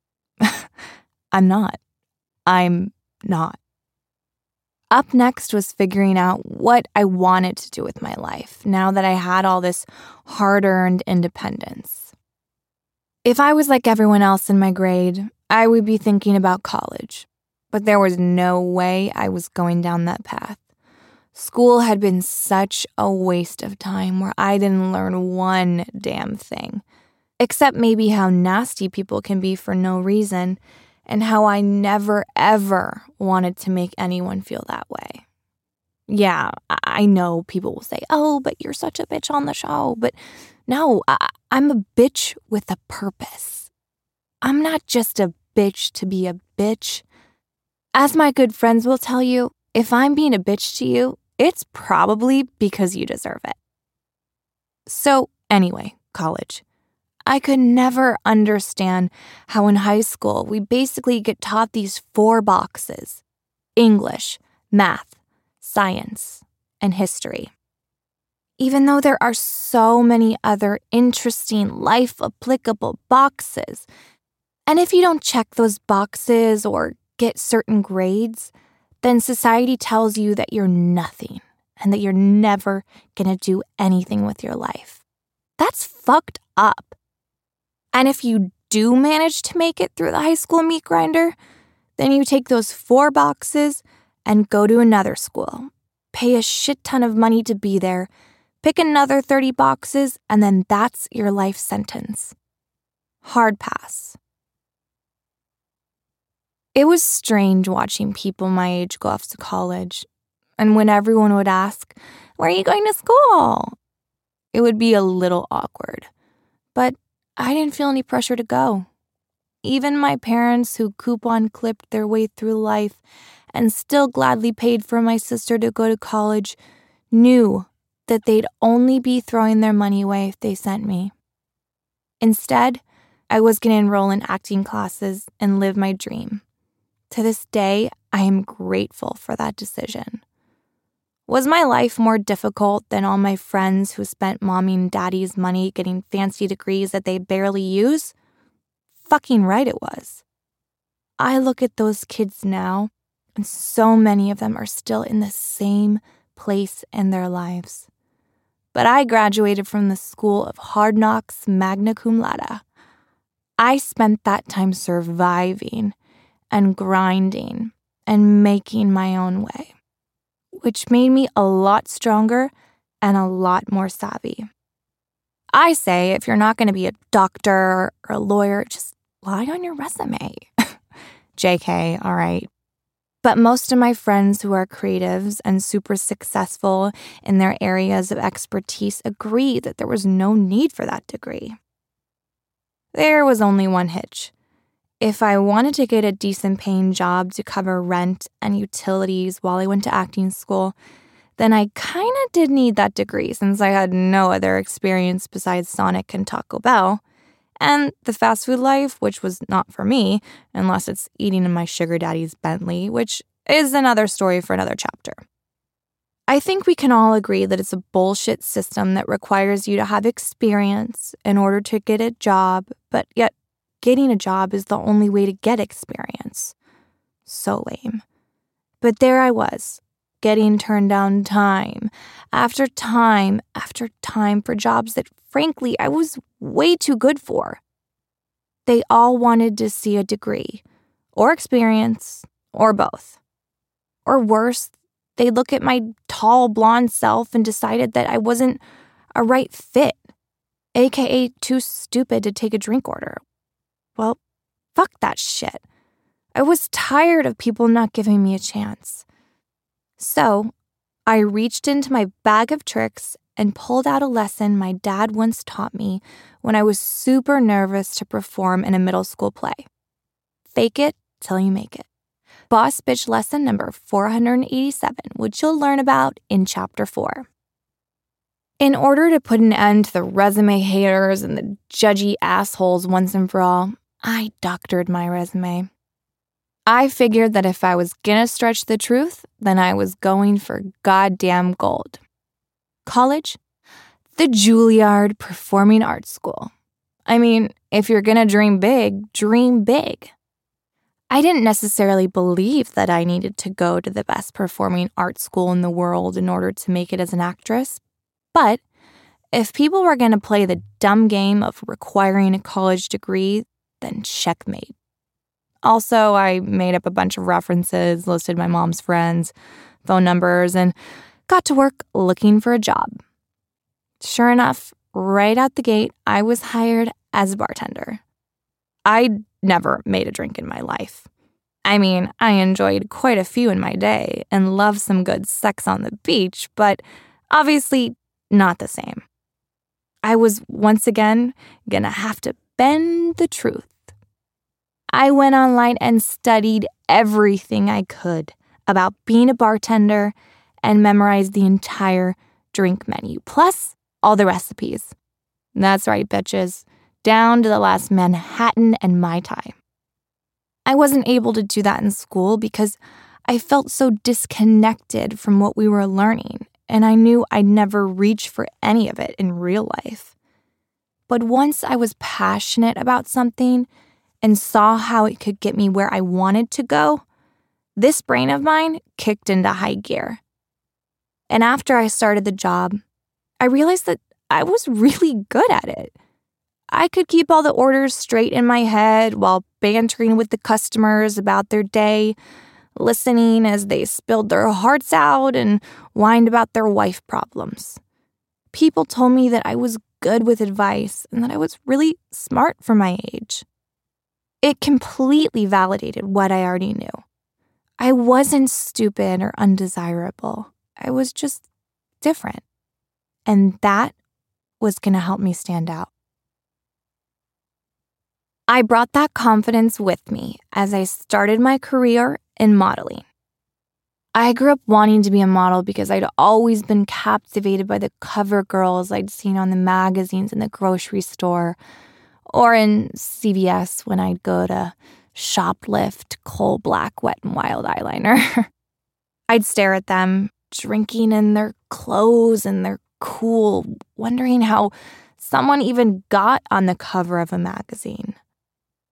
I'm not. I'm not. Up next was figuring out what I wanted to do with my life now that I had all this hard-earned independence. If I was like everyone else in my grade, I would be thinking about college, but there was no way I was going down that path. School had been such a waste of time where I didn't learn one damn thing, except maybe how nasty people can be for no reason and how I never, ever wanted to make anyone feel that way. Yeah, I know people will say, "Oh, but you're such a bitch on the show." But no, I'm a bitch with a purpose. I'm not just a bitch to be a bitch. As my good friends will tell you, if I'm being a bitch to you, it's probably because you deserve it. So anyway, college. I could never understand how in high school we basically get taught these 4 boxes: English, math, science, and history. Even though there are so many other interesting life-applicable boxes, and if you don't check those boxes or get certain grades, then society tells you that you're nothing and that you're never gonna do anything with your life. That's fucked up. And if you do manage to make it through the high school meat grinder, then you take those 4 boxes and go to another school, pay a shit ton of money to be there, pick another 30 boxes, and then that's your life sentence. Hard pass. It was strange watching people my age go off to college, and when everyone would ask, "Where are you going to school?" it would be a little awkward, but I didn't feel any pressure to go. Even my parents, who coupon clipped their way through life and still gladly paid for my sister to go to college, knew that they'd only be throwing their money away if they sent me. Instead, I was going to enroll in acting classes and live my dream. To this day, I am grateful for that decision. Was my life more difficult than all my friends who spent mommy and daddy's money getting fancy degrees that they barely use? Fucking right it was. I look at those kids now, and so many of them are still in the same place in their lives. But I graduated from the school of hard knocks magna cum laude. I spent that time surviving and grinding and making my own way, which made me a lot stronger and a lot more savvy. I say if you're not going to be a doctor or a lawyer, just lie on your resume. JK, all right. But most of my friends who are creatives and super successful in their areas of expertise agree that there was no need for that degree. There was only one hitch. If I wanted to get a decent paying job to cover rent and utilities while I went to acting school, then I kind of did need that degree since I had no other experience besides Sonic and Taco Bell, and the fast food life, which was not for me, unless it's eating in my sugar daddy's Bentley, which is another story for another chapter. I think we can all agree that it's a bullshit system that requires you to have experience in order to get a job, but yet getting a job is the only way to get experience. So lame. But there I was, getting turned down time after time after time for jobs that, frankly, I was way too good for. They all wanted to see a degree, or experience, or both. Or worse, they look at my tall, blonde self and decided that I wasn't a right fit, aka too stupid to take a drink order. Well, fuck that shit. I was tired of people not giving me a chance. So, I reached into my bag of tricks and pulled out a lesson my dad once taught me when I was super nervous to perform in a middle school play. Fake it till you make it. Boss Bitch lesson number 487, which you'll learn about in Chapter 4. In order to put an end to the resume haters and the judgy assholes once and for all, I doctored my resume. I figured that if I was gonna stretch the truth, then I was going for goddamn gold. College? The Juilliard Performing Arts School. I mean, if you're gonna dream big, dream big. I didn't necessarily believe that I needed to go to the best performing arts school in the world in order to make it as an actress, but if people were going to play the dumb game of requiring a college degree, then checkmate. Also, I made up a bunch of references, listed my mom's friends, phone numbers, and got to work looking for a job. Sure enough, right out the gate, I was hired as a bartender. I'd never made a drink in my life. I mean, I enjoyed quite a few in my day and loved some good sex on the beach, but obviously not the same. I was once again gonna have to bend the truth. I went online and studied everything I could about being a bartender and memorized the entire drink menu, plus all the recipes. That's right, bitches. Down to the last Manhattan and Mai Tai. I wasn't able to do that in school because I felt so disconnected from what we were learning, and I knew I'd never reach for any of it in real life. But once I was passionate about something and saw how it could get me where I wanted to go, this brain of mine kicked into high gear. And after I started the job, I realized that I was really good at it. I could keep all the orders straight in my head while bantering with the customers about their day, listening as they spilled their hearts out and whined about their wife problems. People told me that I was good with advice and that I was really smart for my age. It completely validated what I already knew. I wasn't stupid or undesirable. I was just different. And that was going to help me stand out. I brought that confidence with me as I started my career in modeling. I grew up wanting to be a model because I'd always been captivated by the cover girls I'd seen on the magazines in the grocery store or in CVS when I'd go to shoplift coal black Wet n Wild eyeliner. I'd stare at them, drinking in their clothes and their cool, wondering how someone even got on the cover of a magazine.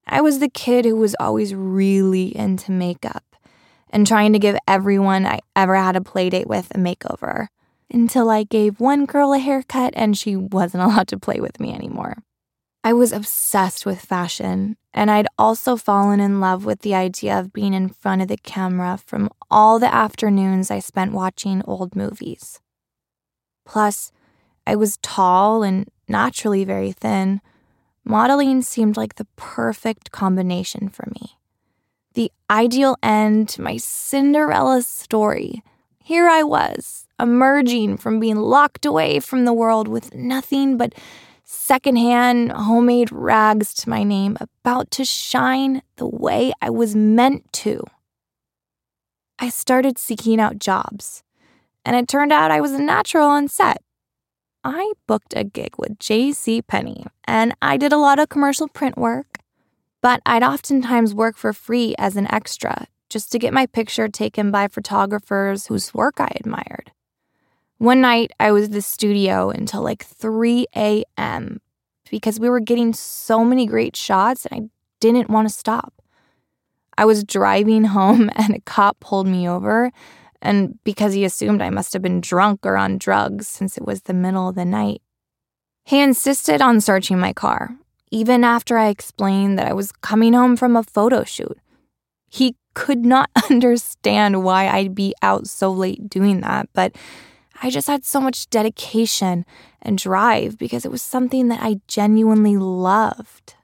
I was the kid who was always really into makeup and trying to give everyone I ever had a playdate with a makeover, until I gave one girl a haircut and she wasn't allowed to play with me anymore. I was obsessed with fashion, and I'd also fallen in love with the idea of being in front of the camera from all the afternoons I spent watching old movies. Plus, I was tall and naturally very thin. Modeling seemed like the perfect combination for me. The ideal end to my Cinderella story. Here I was, emerging from being locked away from the world with nothing but secondhand homemade rags to my name, about to shine the way I was meant to. I started seeking out jobs, and it turned out I was a natural on set. I booked a gig with JCPenney, and I did a lot of commercial print work, but I'd oftentimes work for free as an extra just to get my picture taken by photographers whose work I admired. One night, I was at the studio until like 3 a.m. because we were getting so many great shots and I didn't want to stop. I was driving home and a cop pulled me over, and because he assumed I must have been drunk or on drugs since it was the middle of the night. He insisted on searching my car, even after I explained that I was coming home from a photo shoot. He could not understand why I'd be out so late doing that, but I just had so much dedication and drive because it was something that I genuinely loved.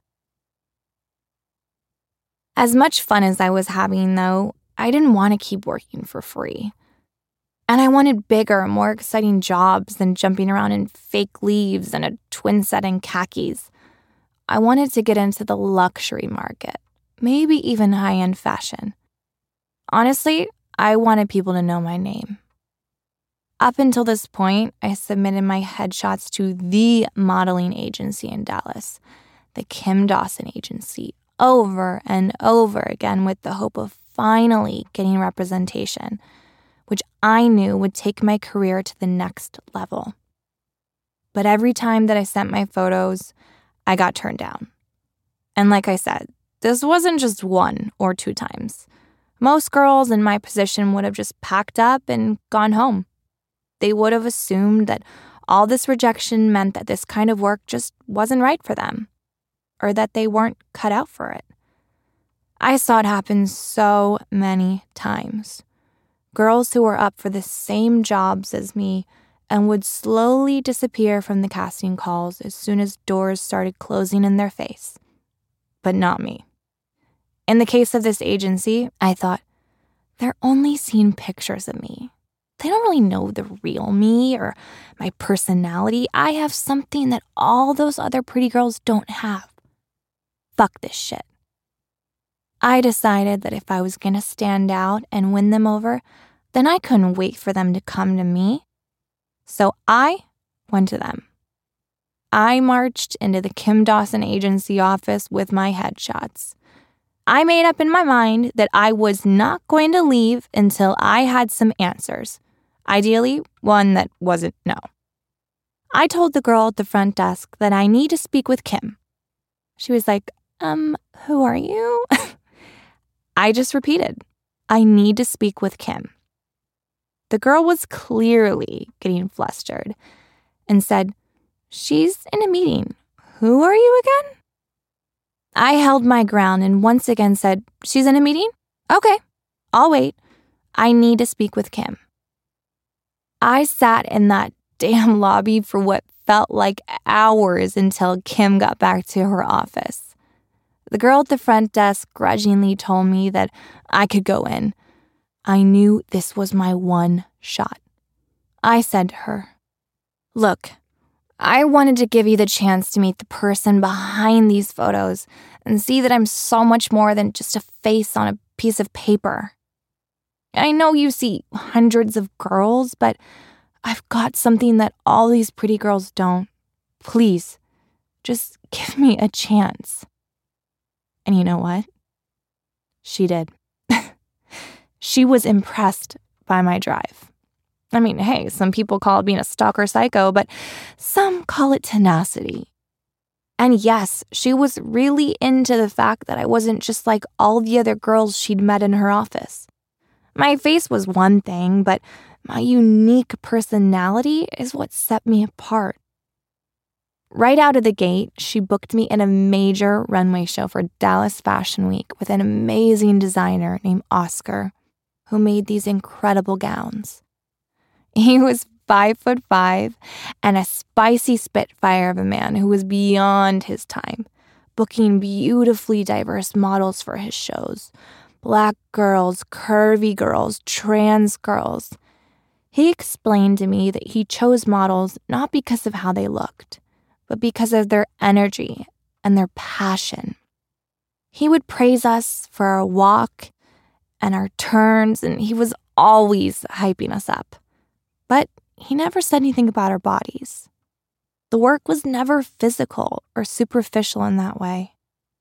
As much fun as I was having, though, I didn't want to keep working for free. And I wanted bigger, more exciting jobs than jumping around in fake leaves and a twin set in khakis. I wanted to get into the luxury market, maybe even high-end fashion. Honestly, I wanted people to know my name. Up until this point, I submitted my headshots to the modeling agency in Dallas, the Kim Dawson Agency, over and over again with the hope of finally getting representation, which I knew would take my career to the next level. But every time that I sent my photos, I got turned down. And like I said, this wasn't just 1 or 2 times. Most girls in my position would have just packed up and gone home. They would have assumed that all this rejection meant that this kind of work just wasn't right for them, or that they weren't cut out for it. I saw it happen so many times. Girls who were up for the same jobs as me and would slowly disappear from the casting calls as soon as doors started closing in their face. But not me. In the case of this agency, I thought, they're only seeing pictures of me. They don't really know the real me or my personality. I have something that all those other pretty girls don't have. Fuck this shit. I decided that if I was going to stand out and win them over, then I couldn't wait for them to come to me. So I went to them. I marched into the Kim Dawson Agency office with my headshots. I made up in my mind that I was not going to leave until I had some answers. Ideally, one that wasn't no. I told the girl at the front desk that I need to speak with Kim. She was like, who are you? I just repeated, I need to speak with Kim. The girl was clearly getting flustered and said, she's in a meeting. Who are you again? I held my ground and once again said, she's in a meeting? Okay, I'll wait. I need to speak with Kim. I sat in that damn lobby for what felt like hours until Kim got back to her office. The girl at the front desk grudgingly told me that I could go in. I knew this was my one shot. I said to her, look, I wanted to give you the chance to meet the person behind these photos and see that I'm so much more than just a face on a piece of paper. I know you see hundreds of girls, but I've got something that all these pretty girls don't. Please, just give me a chance. And you know what? She did. She was impressed by my drive. I mean, hey, some people call it being a stalker psycho, but some call it tenacity. And yes, she was really into the fact that I wasn't just like all the other girls she'd met in her office. My face was one thing, but my unique personality is what set me apart. Right out of the gate, she booked me in a major runway show for Dallas Fashion Week with an amazing designer named Oscar, who made these incredible gowns. He was 5'5" and a spicy spitfire of a man who was beyond his time, booking beautifully diverse models for his shows. Black girls, curvy girls, trans girls. He explained to me that he chose models not because of how they looked, but because of their energy and their passion. He would praise us for our walk and our turns, and he was always hyping us up. But he never said anything about our bodies. The work was never physical or superficial in that way.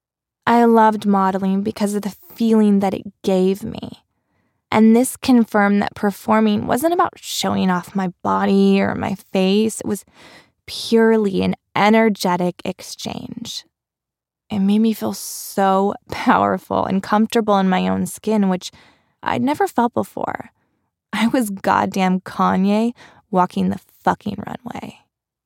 I loved modeling because of the feeling that it gave me. And this confirmed that performing wasn't about showing off my body or my face. It was purely an energetic exchange. It made me feel so powerful and comfortable in my own skin, which I'd never felt before. I was goddamn Kanye walking the fucking runway.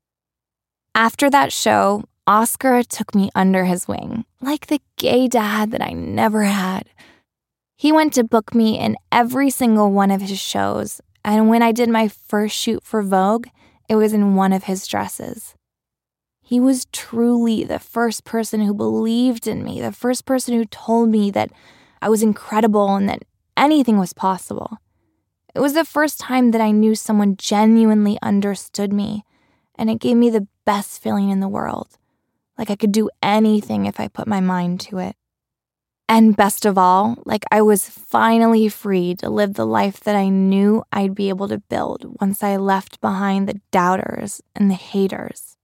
After that show, Oscar took me under his wing, like the gay dad that I never had. He went to book me in every single one of his shows, and when I did my first shoot for Vogue, it was in one of his dresses. He was truly the first person who believed in me, the first person who told me that I was incredible and that anything was possible. It was the first time that I knew someone genuinely understood me, and it gave me the best feeling in the world, like I could do anything if I put my mind to it. And best of all, like I was finally free to live the life that I knew I'd be able to build once I left behind the doubters and the haters.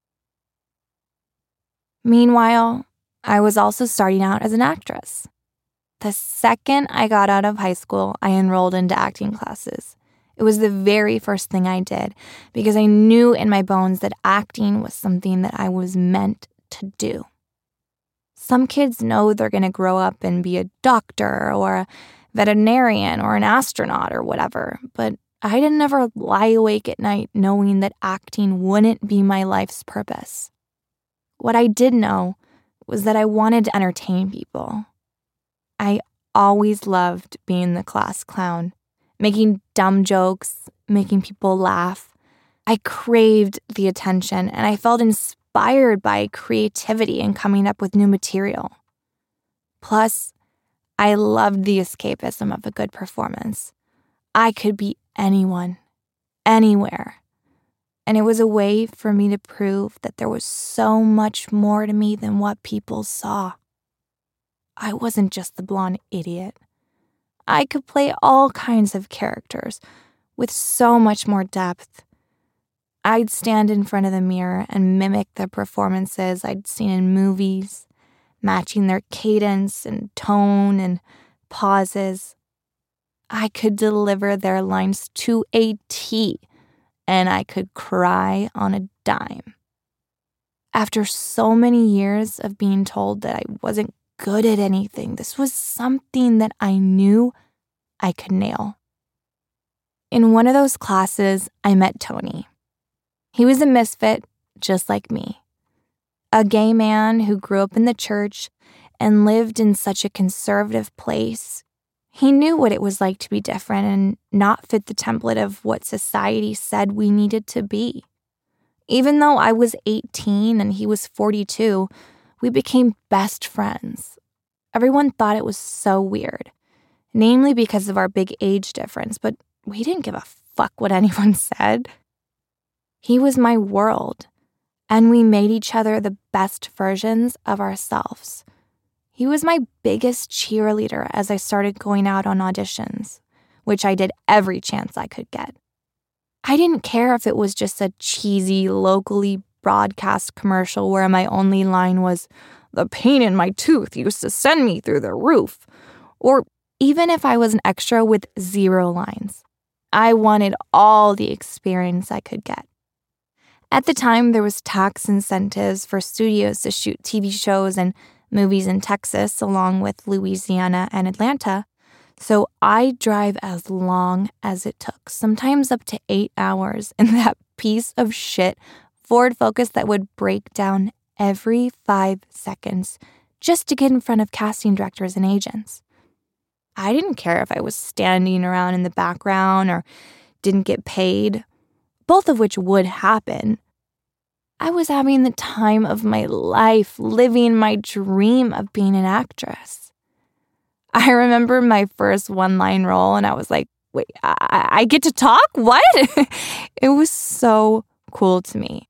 Meanwhile, I was also starting out as an actress. The second I got out of high school, I enrolled into acting classes. It was the very first thing I did because I knew in my bones that acting was something that I was meant to do. Some kids know they're going to grow up and be a doctor or a veterinarian or an astronaut or whatever, but I didn't ever lie awake at night knowing that acting wouldn't be my life's purpose. What I did know was that I wanted to entertain people. I always loved being the class clown, making dumb jokes, making people laugh. I craved the attention, and I felt inspired by creativity and coming up with new material. Plus, I loved the escapism of a good performance. I could be anyone, anywhere. And it was a way for me to prove that there was so much more to me than what people saw. I wasn't just the blonde idiot. I could play all kinds of characters with so much more depth. I'd stand in front of the mirror and mimic the performances I'd seen in movies, matching their cadence and tone and pauses. I could deliver their lines to a T, and I could cry on a dime. After so many years of being told that I wasn't good at anything, this was something that I knew I could nail. In one of those classes, I met Tony. He was a misfit, just like me. A gay man who grew up in the church and lived in such a conservative place. He knew what it was like to be different and not fit the template of what society said we needed to be. Even though I was 18 and he was 42, we became best friends. Everyone thought it was so weird, namely because of our big age difference, but we didn't give a fuck what anyone said. He was my world, and we made each other the best versions of ourselves. He was my biggest cheerleader as I started going out on auditions, which I did every chance I could get. I didn't care if it was just a cheesy, locally broadcast commercial where my only line was, "The pain in my tooth used to send me through the roof," or even if I was an extra with 0 lines. I wanted all the experience I could get. At the time, there was tax incentives for studios to shoot TV shows and movies in Texas, along with Louisiana and Atlanta. So I'd drive as long as it took, sometimes up to 8 hours, in that piece of shit Ford Focus that would break down every 5 seconds just to get in front of casting directors and agents. I didn't care if I was standing around in the background or didn't get paid, both of which would happen. I was having the time of my life, living my dream of being an actress. I remember my first one-line role, and I was like, wait, I get to talk? What? It was so cool to me.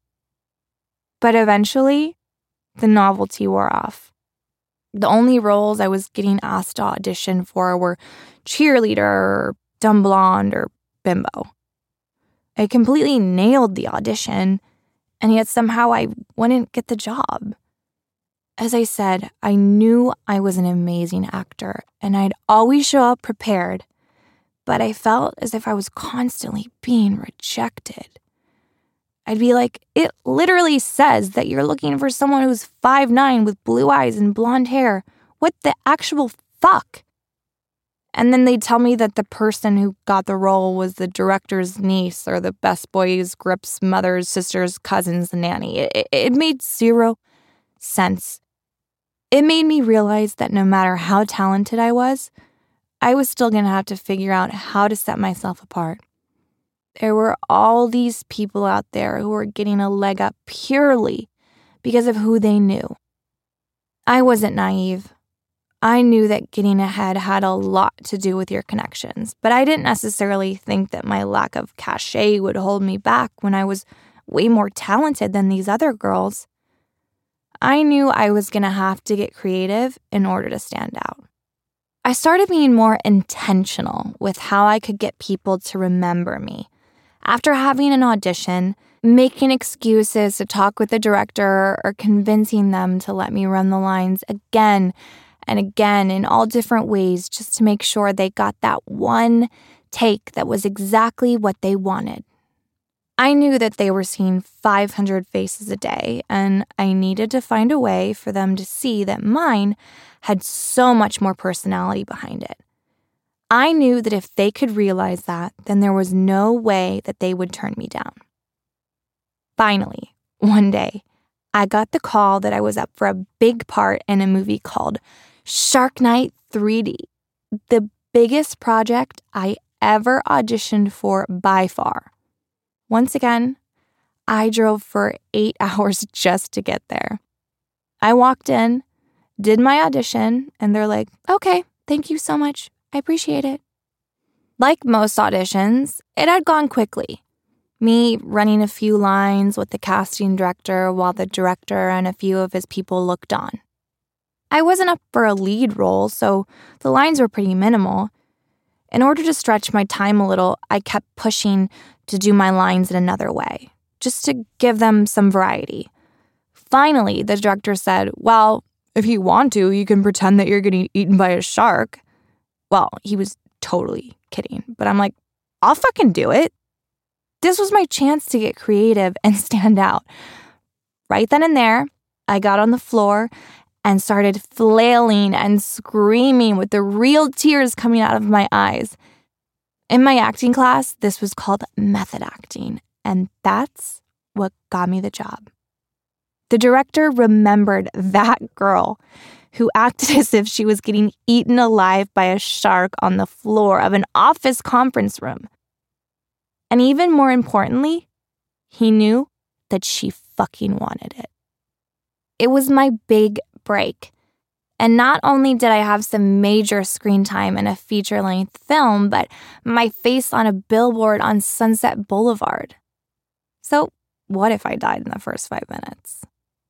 But eventually, the novelty wore off. The only roles I was getting asked to audition for were cheerleader, or dumb blonde, or bimbo. I completely nailed the audition, and yet somehow I wouldn't get the job. As I said, I knew I was an amazing actor, and I'd always show up prepared, but I felt as if I was constantly being rejected. I'd be like, it literally says that you're looking for someone who's 5'9" with blue eyes and blonde hair. What the actual fuck? And then they'd tell me that the person who got the role was the director's niece or the best boy's grip's mother's sister's cousin's nanny. It made zero sense. It made me realize that no matter how talented I was still going to have to figure out how to set myself apart. There were all these people out there who were getting a leg up purely because of who they knew. I wasn't naive. I knew that getting ahead had a lot to do with your connections, but I didn't necessarily think that my lack of cachet would hold me back when I was way more talented than these other girls. I knew I was going to have to get creative in order to stand out. I started being more intentional with how I could get people to remember me. After having an audition, making excuses to talk with the director or convincing them to let me run the lines again and again in all different ways just to make sure they got that one take that was exactly what they wanted. I knew that they were seeing 500 faces a day, and I needed to find a way for them to see that mine had so much more personality behind it. I knew that if they could realize that, then there was no way that they would turn me down. Finally, one day, I got the call that I was up for a big part in a movie called Shark Night 3D, the biggest project I ever auditioned for by far. Once again, I drove for 8 hours just to get there. I walked in, did my audition, and they're like, okay, thank you so much. I appreciate it. Like most auditions, it had gone quickly. Me running a few lines with the casting director while the director and a few of his people looked on. I wasn't up for a lead role, so the lines were pretty minimal. In order to stretch my time a little, I kept pushing to do my lines in another way, just to give them some variety. Finally, the director said, well, if you want to, you can pretend that you're getting eaten by a shark. Well, he was totally kidding, but I'm like, I'll fucking do it. This was my chance to get creative and stand out. Right then and there, I got on the floor and started flailing and screaming with the real tears coming out of my eyes. In my acting class, this was called method acting, and that's what got me the job. The director remembered that girl who acted as if she was getting eaten alive by a shark on the floor of an office conference room. And even more importantly, he knew that she fucking wanted it. It was my big break. And not only did I have some major screen time in a feature-length film, but my face on a billboard on Sunset Boulevard. So what if I died in the first 5 minutes?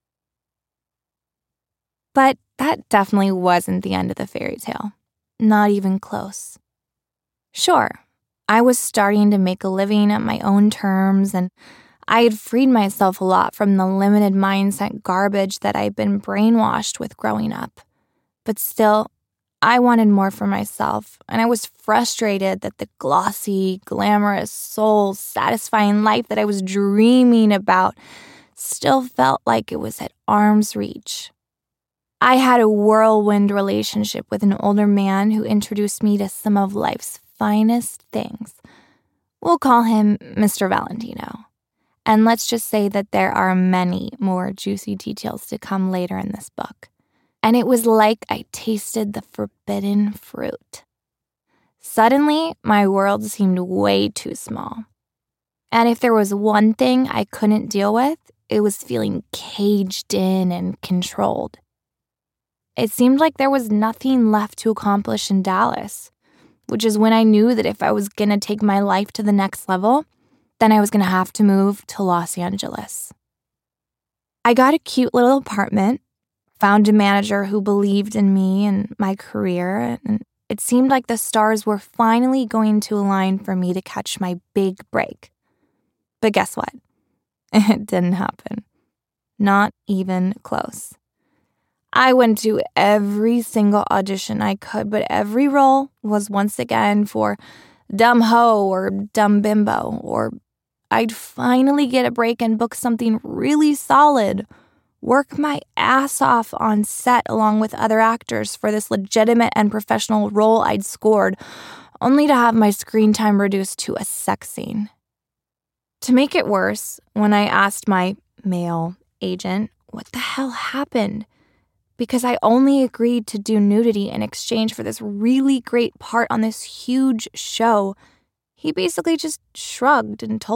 But that definitely wasn't the end of the fairy tale. Not even close. Sure, I was starting to make a living at my own terms, and I had freed myself a lot from the limited mindset garbage that I'd been brainwashed with growing up. But still, I wanted more for myself, and I was frustrated that the glossy, glamorous, soul-satisfying life that I was dreaming about still felt like it was at arm's reach. I had a whirlwind relationship with an older man who introduced me to some of life's finest things. We'll call him Mr. Valentino. And let's just say that there are many more juicy details to come later in this book. And it was like I tasted the forbidden fruit. Suddenly, my world seemed way too small. And if there was one thing I couldn't deal with, it was feeling caged in and controlled. It seemed like there was nothing left to accomplish in Dallas, which is when I knew that if I was going to take my life to the next level, then I was going to have to move to Los Angeles. I got a cute little apartment, found a manager who believed in me and my career, and it seemed like the stars were finally going to align for me to catch my big break. But guess what? It didn't happen. Not even close. I went to every single audition I could, but every role was once again for dumb hoe or dumb bimbo, or I'd finally get a break and book something really solid, work my ass off on set along with other actors for this legitimate and professional role I'd scored, only to have my screen time reduced to a sex scene. To make it worse, when I asked my male agent what the hell happened, because I only agreed to do nudity in exchange for this really great part on this huge show, he basically just shrugged and told